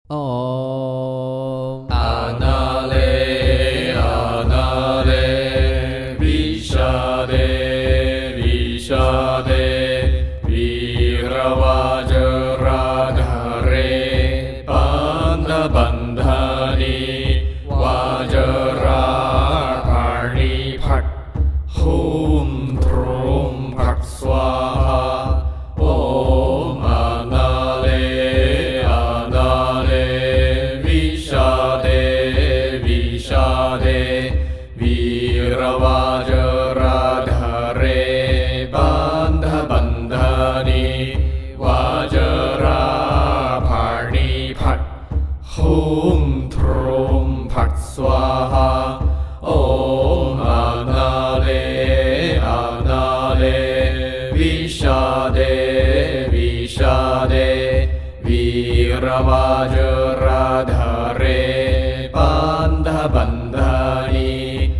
Om Anale, Anale, Vishade, Vishade, Viravajradhare, Bandha Bandhani, Vajrapani Phat, Hum Thrum Phat Swaha, Om Anale, Anale, Vishade, Vishade, Viravajradhare, Bandha Bandhani, Vajrapani Phat, Hum Thrum Phat Swaha, Om Anale, Anale, Vishade, Vishade, Viravajradhare, Bandha Bandhani,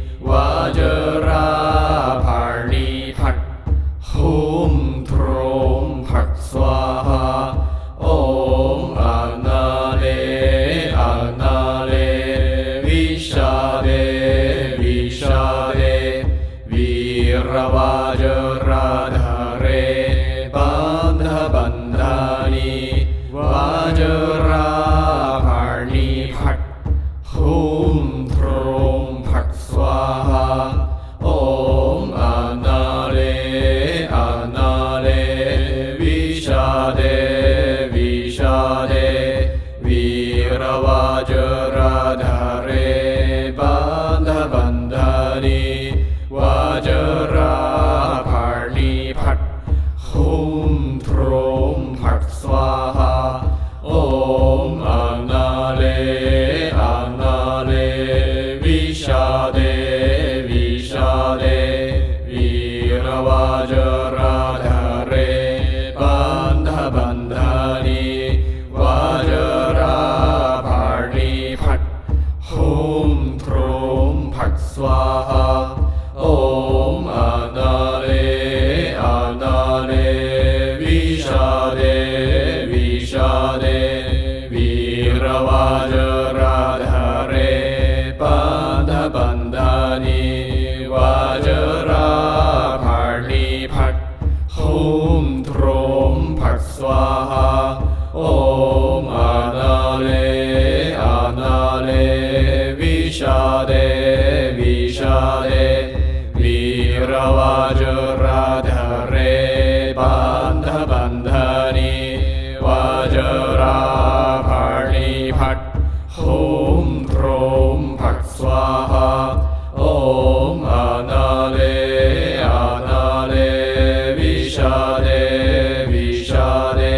Vajrapani Phat, Hum Thrum Phat Swaha, Om Anale, Anale, Vishade, Vishade, Viravajradhare, Bandha Bandhani, Vajrapani Phat, Hum Thrum Phat Swaha, Om Anale, Anale, Vishade, Vishade, Viravajradhare, Bandha Bandhani, Vajrapani Phat, Hum Thrum Phat Swaha, Om Anale, Anale, Vishade, Vishade, Viravajradhare, Bandha Bandhani, Vajrapani Phat, Hum Thrum Phat Swaha, Om Anale, Anale, Vishade, Vishade, Viravajradhare, Bandha Bandhani, Vajrapani Phat, Hum Thrum Phat Swaha, Om Anale, Anale, Vishade, Vishade, Viravajradhare, Bandha Bandhani, Vajrapani Phat, Hum Thrum Phat Swaha, Om Anale, Anale, Vishade, Vishade,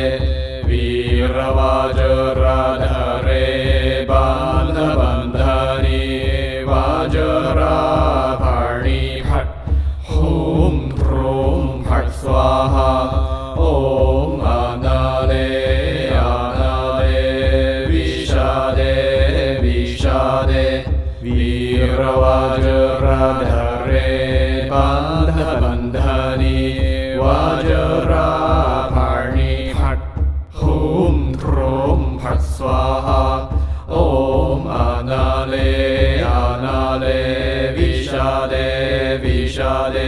Viravajradhare, Bandha Bandhani, Vajrapani Phat, Hum Thrum Phat Swaha, Om Anale, Anale, Vishade, Vishade, Viravajradhare, Bandha Bandhani, Vajrapani Phat, Hum Thrum Phat Swaha, Om Anale, Anale, Vishade, Vishade,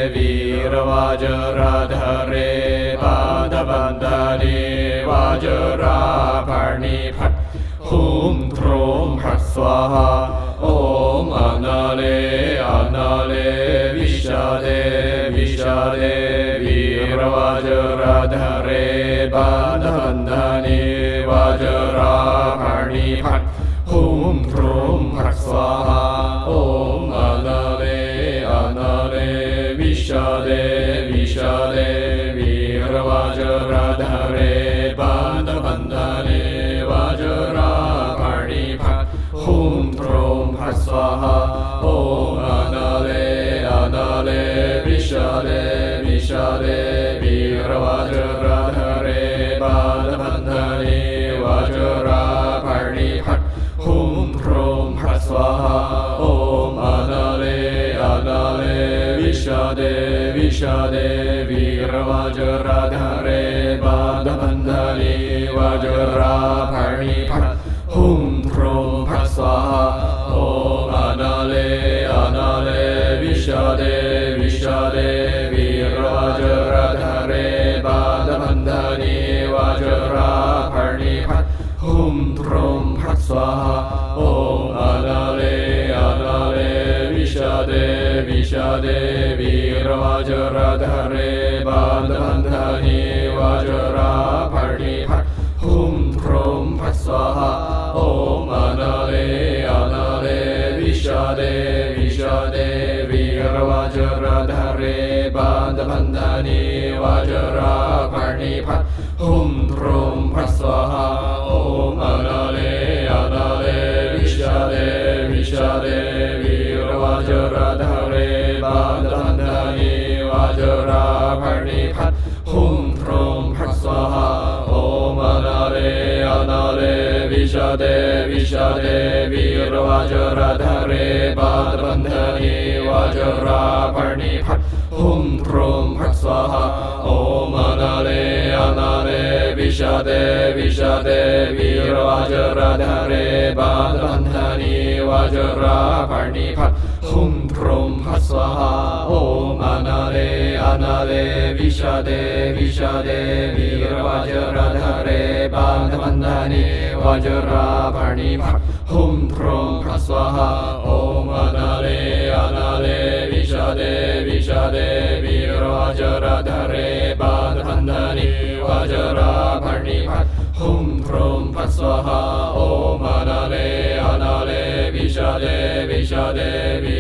Viravajradhare, Bandha Bandhani, Vajrapani Phat, Hum Thrum Phat Swaha, Om Anale, Anale, Vishade, Vishade, Viravajradhare, Bandha Bandhani, Vajrapani Phat, Hum Thrum Phat Swaha, Om Anale, Anale, Vishade, Vishade, Viravajradhare, Bandha Bandhani, Vajrapani Phat, Hum Thrum Phat Swaha, Om Anale, Anale, Vishade, Vishade, Viravajradhare, Bandha Bandhani, Vajrapani Phat, Hum Thrum Phat Swaha, Om Anale, Anale, Vishade, Vishade, Viravajradhare, Bandha Bandhani, Vajrapani Phat, Hum Trom Phat Swaha Om Anale Anale Vishade Vishade Virvajradhare Bandhandhani Vajra Parni Phat Hum Trom Phat Swaha Om Anale Anale Vishade Vishade Virvajradhare Bandhandhani Vajra Parni Phat Hum Trom Phat Swaha Om Anale Anale Vishade Vishade Virvajradhare Bandhandhani Vajra Parni Phat Hum Trom Phat Swaha Om Anale Anale Vishade Vishade Virvajradhare Bandhandhani Vajra Parni Phat Hum Trom Phat Swaha Om Anale Anale Vishade Vishade Virvajradhare Bandhandhani Vajra Parni Phat Hum Trom Phat Swaha Om Anale Anale Vishade Vishade Virvajradhare Bandhandhani Vajra Parni Phat Hum Trom Phat Swaha Om Anale Anale Vishade Vishade Virvajradhare Bandhandhani Vajra Parni Phat Hum Trom Phat Swaha Om Anale Anale Vishade Vishade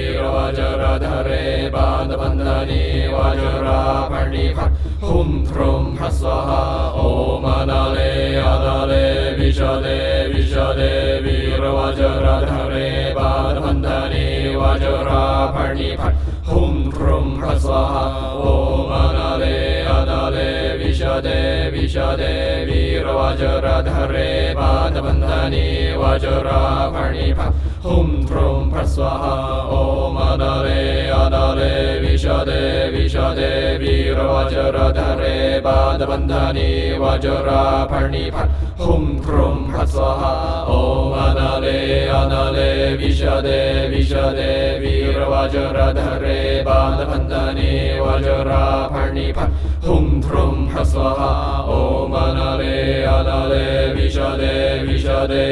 Virvajradhare Bandhandhani Vajra Parni Phat Hum Trom Phat Swaha Om Anale Anale Vishade Vishade Virvajradhare Bandhandhani Vajra Parni Phat Hum Trom Phat Swaha Om Anale Anale Vishade Vishade Virvajradhare Bandhandhani Vajra Parni Phat Hum Trom Phat Swaha Om Anale Anale Vishade Vishade Virvajradhare Bandhandhani Vajra Parni Phat Hum Trom Phat Swaha Om Anale Anale Vishade Vishade Virvajradhare Bandhandhani Vajra Parni Phat Hum Trom Phat Swaha Om Anale Anale Vishade Vishade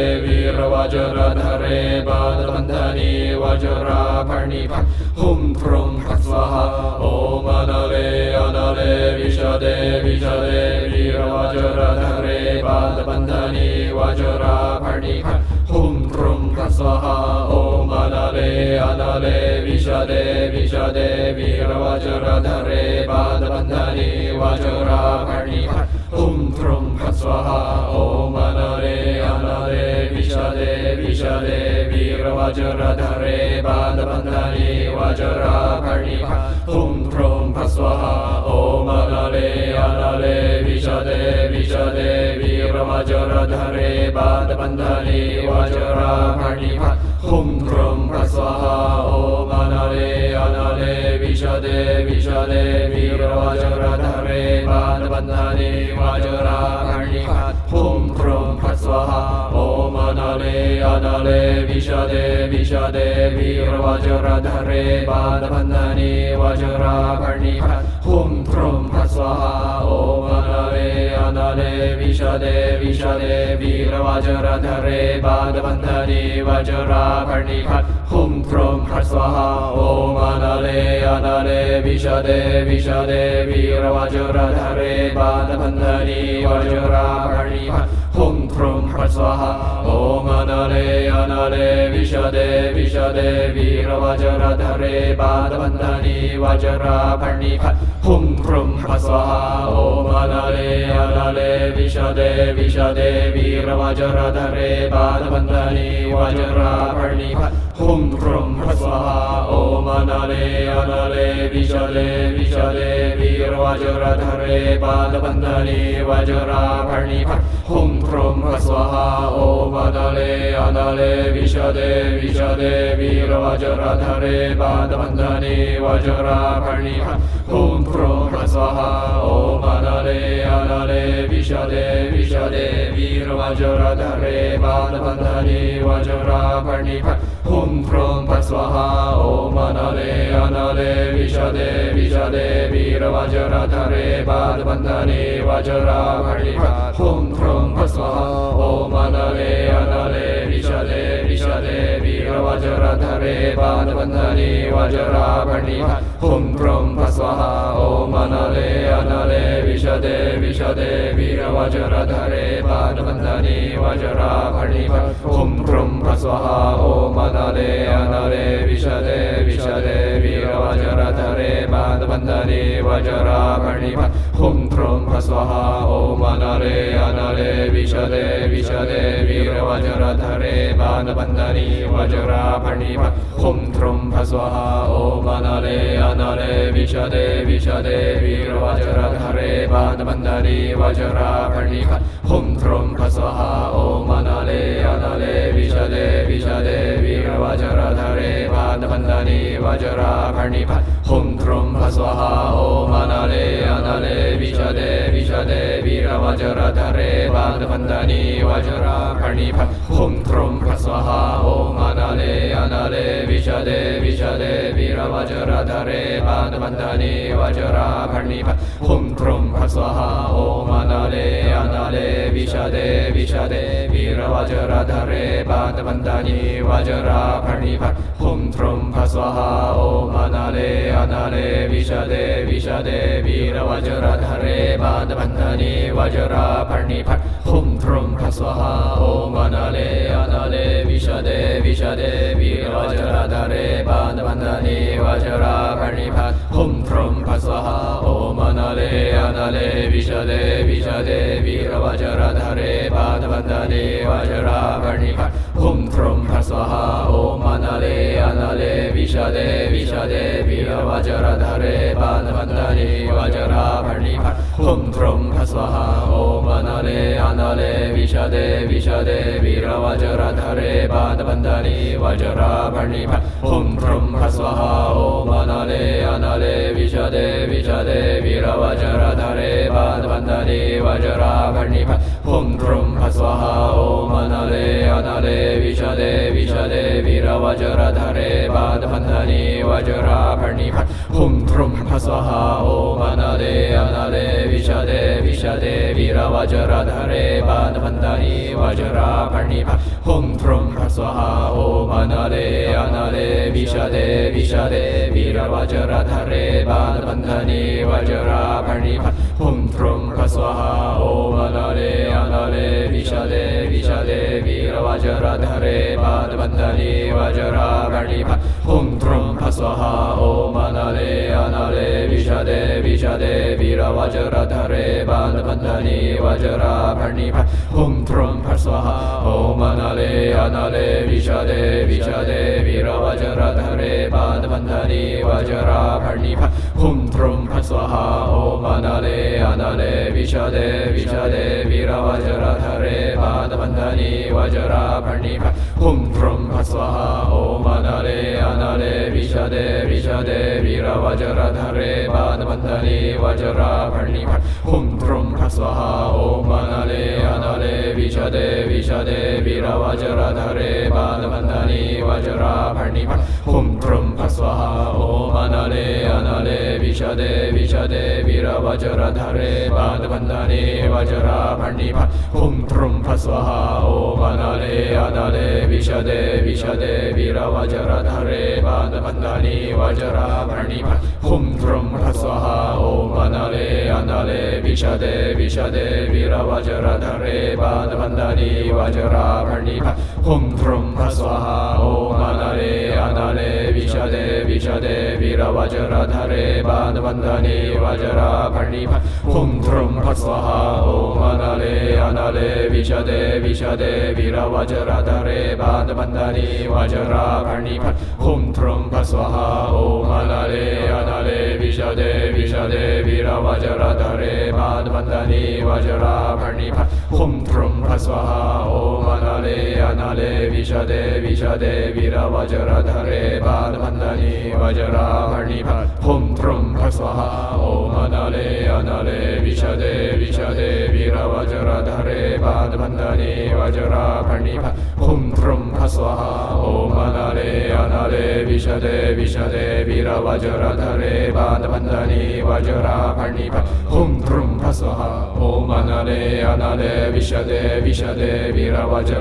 Virvajradhare Bandhandhani Vajra Parni Phat Hum Trom Phat Swaha Om Anale Anale Vishade Vishade Virvajradhare Bandhandhani Vajra Parni Phat Hum Trom Phat Swaha Om Anale Anale Vishade Vishade Virvajradhare Bandhandhani Vajra Parni Phat Hum Trom Phat Swaha Om Anale Anale Vishade Vishade Virvajradhare Bandhandhani Vajra Parni Phat Hum Trom Phat Swaha Om Anale Anale Vishade Vishade Virvajradhare Bandhandhani Vajra Parni Phat Hum Trom Phat Swaha Om Anale Anale Vishade Vishade Virvajradhare Bandhandhani Vajra Parni Phat Hum Trom Phat Swaha Om Anale Anale Vishade Vishade Virvajradhare Bandhandhani Vajra Parni Phat Hum Trom Phat Swaha Om Anale Anale Vishade Vishade Virvajradhare Bandhandhani Vajra Parni Phat Hum Trom Phat Swaha Om Anale Anale Vishade Vishade Virvajradhare Bandhandhani Vajra Parni Phat Hum Trom Phat Swaha Om Anale Anale Vishade Vishade Virvajradhare Bandhandhani Vajra Parni Phat Hum Trom Phat Swaha Om Anale Anale Vishade Vishade Virvajradhare Bandhandhani Vajra Parni Phat Hum Trom Phat Swaha Om Anale Anale Vishade Vishade Virvajradhare Bandhandhani Vajra Parni Phat Hum Trom Phat Swaha Om Anale Anale Vishade Vishade Virvajradhare Bandhandhani Vajra Parni Phat Hum Trom Phat Swaha Om Anale Anale Vishade Vishade Virvajradhare Bandhandhani Vajra Parni Phat Hum Trom Phat Swaha Om Anale Anale Vishade Vishade Virvajradhare Bandhandhani Vajra Parni Phat Hum Trom Phat Swaha Om Anale वज्रधरे पादबन्धने वज्राभरणि हुं द्रुं भस्वहा ॐ अनले अनले विशदे विशदे वीरवज्रधरे पादबन्धने वज्राभरणि हुं द्रुं भस्वहा ॐ अनले अनले विशदे विशदे वीरवज्रधरे पादबन्धने वज्राभरणि हुं द्रुं भस्वहा ॐ अनले अनले विशदे विशदे वीरवज्रधरे पादबन्धने वज्राभरणि हुं द्रुं भस्वहा ॐ अनले अनले विशदे विशदे वीरवज्रधरे पादबन्धने वज्राभरणि हुं द्रुं भस्वहा ॐ अनले अनले विशदे विशदे वीरवज्रधरे पादबन्धने वज्राभरणि हुं द्रुं भस्वहा ॐ अनले अनले विशदे विशदे वीरवज्रधरे पादबन्धने वज्राभरणि हुं द्रुं भस्वहा ॐ अनले अनले विशदे विशदे वीरवज्रधरे पादबन्धने वज्राभरणि हुं द्रुं भस्वहा ॐ अनले अनले विशदे विशदे वीरवज्रधरे पादबन्धने वज्राभरणि हुं द्रुं भस्वहा ॐ अनले अनले विशदे विशदे वीरवज्रधरे पादबन्धने वज्राभरणि हुं द्रुं भस्वहा ॐ अनले अनले विशदे विशदे वीरवज्रधरे पादबन्धने वज्राभरणि हुं द्रुं भस्वहा ॐ अनले अनले विशदे विशदे वीरवज्रधरे पादबन्धने वज्राभरणि हुं द्रुं भस्वहा ॐ अनले अनले विशदे विशदे वीरवज्रधरे पादबन्धने वज्राभरणि हुं द्रुं भस्वहा ॐ अनले अनले विशदे विशदे वीरवज्रधरे पादबन्धने वज्राभरणि हुं द्रुं भस्वहा ॐ अनले अनले विशदे विशदे वीरवज्रधरे पादबन्धने वज्राभरणि हुं द्रुं भस्वहा ॐ अनले अनले विशदे विशदे वीरवज्रधरे पादबन्धने वज्राभरणि हुं द्रुं भस्वहा ॐ अनले अनले विशदे विशदे वीरवज्रधरे पादबन्धने वज्राभरणि हुं द्रुं भस्वहा ॐ अनले अनले विशदे विशदे वीरवज्रधरे पादबन्धने वज्राभरणि हुं द्रुं भस्वहा ॐ अनले अनले विशदे विशदे वीरवज्रधरे पादबन्धने वज्राभरणि हुं द्रुं भस्वहा ॐ अनले अनले विशदे विशदे वीरवज्रधरे पादबन्धने वज्राभरणि हुं द्रुं भस्वहा ॐ अनले अनले विशदे विशदे वीरवज्रधरे पादबन्धने वज्राभरणि हुं द्रुं भस्वहा ॐ अनले अनले विशदे विशदे वीरवज्रधरे पादबन्धने वज्राभरणि हुं द्रुं भस्वहा ॐ अनले अनले विशदे विशदे वीरवज्रधरे पादबन्धने वज्राभरणि हुं द्रुं भस्वहा ॐ अनले अनले विशदे विशदे वीरवज्रधरे पादबन्धने वज्राभरणि हुं द्रुं भस्वहा ॐ अनले अनले विशदे विशदे वीरवज्रधरे पादबन्धने वज्राभरणि हुं द्रुं भस्वहा ॐ अनले अनले विशदे विशदे वीरवज्रधरे पादबन्धने वज्राभरणि हुं द्रुं भस्वहा ॐ अनले अनले विशदे विशदे वीरवज्रधरे पादबन्धने वज्राभरणि हुं द्रुं भस्वहा ॐ अनले अनले विशदे विशदे वीरवज्रधरे पादबन्धने वज्राभरणि हुं द्रुं भस्वहा ॐ अनले अनले विशदे विशदे वीरवज्रधरे पादबन्धने वज्राभरणि हुं द्रुं भस्वहा ॐ अनले अनले विशदे विशदे वीरवज्रधरे पादबन्धने वज्राभरणि हुं द्रुं भस्वहा ॐ अनले अनले विशदे विशदे वीरवज्रधरे पादबन्धने वज्राभरणि हुं द्रुं भस्वहा ॐ अनले अनले विशदे विशदे वीरवज्रधरे पादबन्धने वज्राभरणि हुं द्रुं भस्वहा ॐ अनले अनले विशदे विशदे वीरवज्रधरे पादबन्धने वज्राभरणि हुं द्रुं भस्वहा ॐ अनले अनले विशदे विशदे वीरवज्रधरे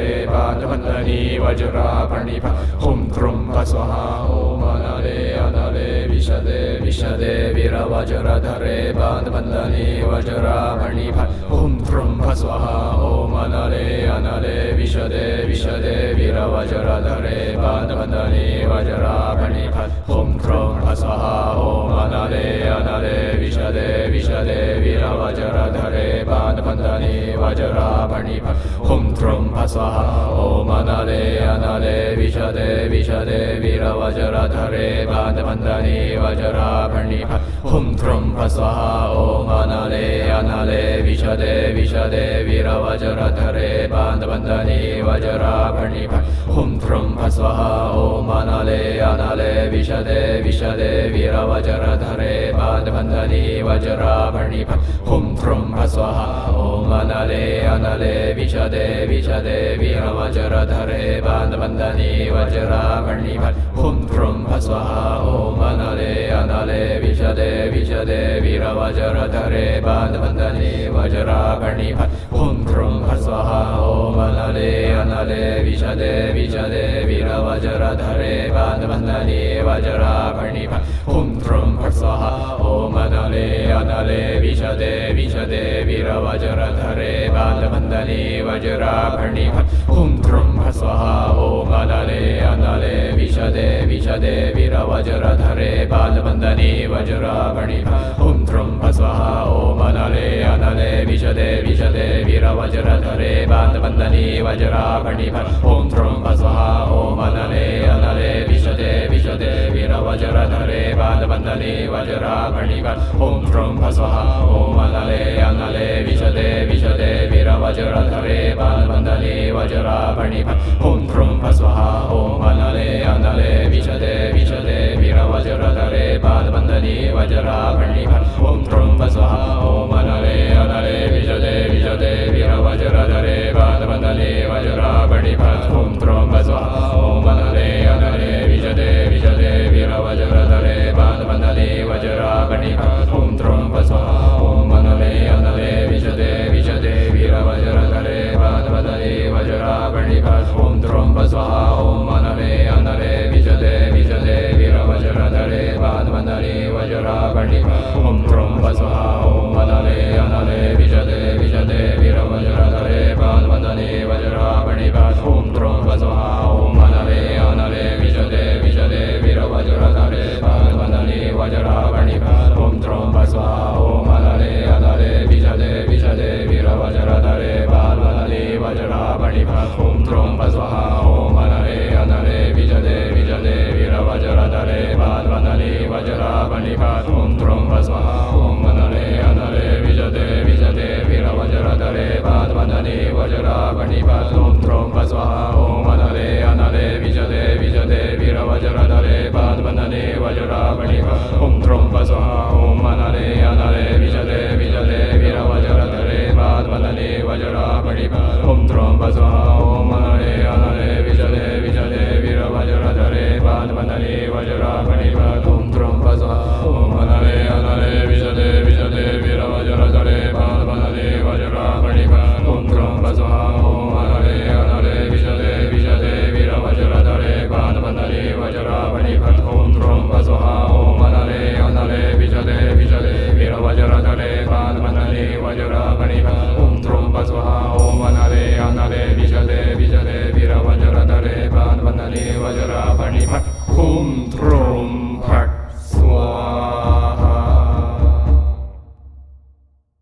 धरे पादबन्धनी वज्रापणिपा हुं द्रुं भस्वहा ॐ अनले अनले विशदे विशदे वीरवज्रधरे पादबन्धनी वज्रापणिपा हुं द्रुं भस्वहा ॐ अनले अनले विशदे विशदे वीरवज्रधरे पादबन्धनी वज्रापणिपा हुं द्रुं भस्वहा ॐ अनले अनले विशदे विशदे वीरवज्रधरे पादबन्धनी वज्रापणिपा हुं द्रुं भस्वहा ॐ अनले अनले विशदे विशदे वीरवज्रधरे पादबन्धनी वज्रापणिपा हुं द्रुं भस्वहा ॐ अनले अनले विशदे विशदे वीरवज्रधरे पादबन्धनी वज्रापणिपा हुं द्रुं भस्वहा ॐ अनले अनले विशदे विशदे वीरवज्रधरे पादबन्धनी वज्रापणिपा हुं द्रुं भस्वहा ॐ अनले अनले विशदे विशदे वीरवज्रधरे पादबन्धनी वज्रापणिपा हुं द्रुं भस्वहा ॐ अनले अनले विशदे विशदे वीरवज्रधरे पादबन्धनी वज्रापणिपा हुं द्रुं भस्वहा ॐ अनले अनले विशदे विशदे वीरवज्रधरे पादबन्धनी वज्रापणिपा हुं द्रुं भस्वहा ॐ अनले अनले विशदे विशदे वीरवज्रधरे पादबन्धनी वज्रापणिपा हुं द्रुं भस्वहा ॐ अनले अनले विशदे विशदे वीरवज्रधरे पादबन्धनी वज्रापणिपा हुं द्रुं भस्वहा ॐ अनले अनले विशदे विशदे वीरवज्रधरे पादबन्धनी वज्रापणिपा हुं द्रुं भस्वहा ॐ अनले अनले विशदे विशदे वीरवज्रधरे पादबन्धनी वज्रापणिपा हुं द्रुं भस्वहा ॐ अनले अनले विशदे विशदे वीरवज्रधरे पादबन्धनी वज्रापणिपा हुं द्रुं भस्वहा ॐ अनले अनले विशदे विशदे वीरवज्रधरे पादबन्धनी वज्रापणिपा हुं द्रुं भस्वहा ॐ अनले अनले विशदे विशदे वीरवज्रधरे पादबन्धनी वज्रापणिपा हुं द्रुं भस्वहा ॐ अनले अनले विशदे विशदे वीरवज्रधरे पादबन्धनी वज्रापणिपा हुं द्रुं भस्वहा ॐ अनले अनले विशदे विशदे वीरवज्रधरे पादबन्धनी वज्रापणिपा हुं द्रुं भस्वहा ॐ अनले अनले विशदे विशदे वीरवज्रधरे पादबन्धनी वज्रापणिपा हुं द्रुं भस्वहा ॐ अनले अनले विशदे विशदे वीरवज्रधरे पादबन्धनी वज्रापणिपा हुं द्रुं भस्वहा ॐ अनले अनले विशदे विशदे वीरवज्रधरे पादबन्धनी वज्रापणिपा हुं द्रुं भस्वहा ॐ अनले अनले विशदे विशदे वीरवज्रधरे पादबन्धनी वज्रापणिपा हुं द्रुं भस्वहा ॐ अनले अनले विशदे विशदे वीरवज्रधरे पादबन्धनी वज्रापणिपा हुं द्रुं भस्वहा ॐ अनले अनले विशदे विशदे वीरवज्रधरे पादबन्धनी वज्रापणिपा हुं द्रुं भस्वहा ॐ अनले अनले विशदे विशदे वीरवज्रधरे पादबन्धनी वज्रापणिपा हुं द्रुं भस्वहा ॐ अनले अनले विशदे विशदे वीरवज्रधरे पादबन्धनी वज्रापणिपा हुं द्रुं भस्वहा ॐ अनले अनले विशदे विशदे वीरवज्रधरे पादबन्धनी वज्रापणिपा हुं द्रुं भस्वहा ॐ अनले अनले विशदे विशदे वीरवज्रधरे पादबन्धनी वज्रापणिपा हुं द्रुं भस्वहा ॐ अनले अनले विशदे विशदे वीरवज्रधरे पादबन्धनी वज्रापणिपा हुं द्रुं भस्वहा ॐ अनले अनले विशदे विशदे वीरवज्रधरे पादबन्धनी वज्रापणिपा हुं द्रुं भस्वहा ॐ अनले अनले विशदे विशदे वीरवज्रधरे पादबन्धनी वज्रापणिपा हुं द्रुं